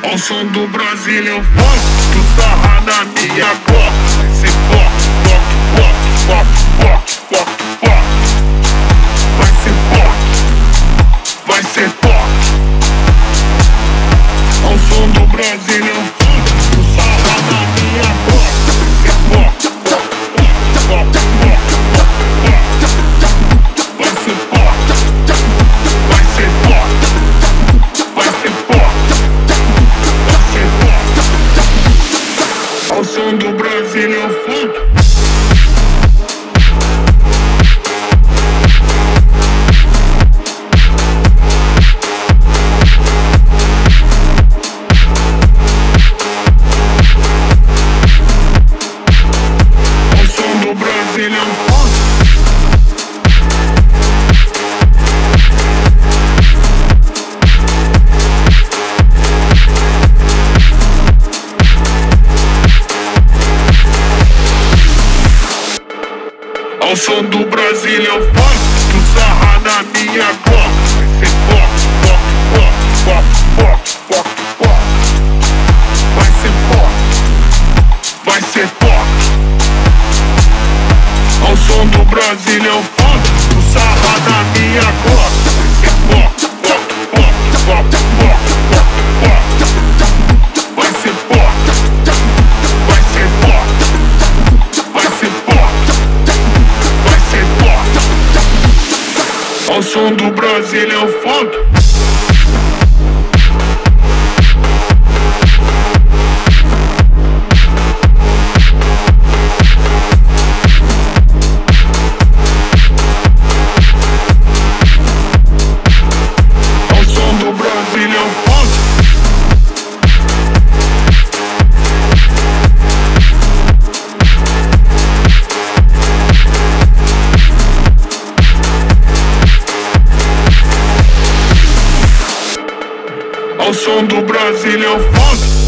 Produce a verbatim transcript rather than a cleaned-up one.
Ao som do Brasil eu vou, tu sarra na minha boca. Vai ser pop, pop, pop, pop, pop, pop, pop. Vai ser pop, vai ser pop. Ao som do Brasil eu vou, tu sarra na minha boca. Vai ser pop, pop, pop, pop, pop, pop. Vai ser pop, vai ser pop, vai ser pop. Ao som do Brasil eu funk. Ao som do Brasil eu funk. Ao som do Brasil eu funk, tu sarra na minha boca. Vai ser pop, pop, pop, pop, pop, pop, pop. Vai ser pop, vai ser pop. Ao som do Brasil eu funk, tu sarra na minha boca. Vai ser pop, pop, pop, pop, pop, pop, pop. Vai ser pop, vai ser pop, vai ser pop. Ao som do Brasil é o funk. Ao som do Brasil é o funk. Ao som do Brasil eu funk.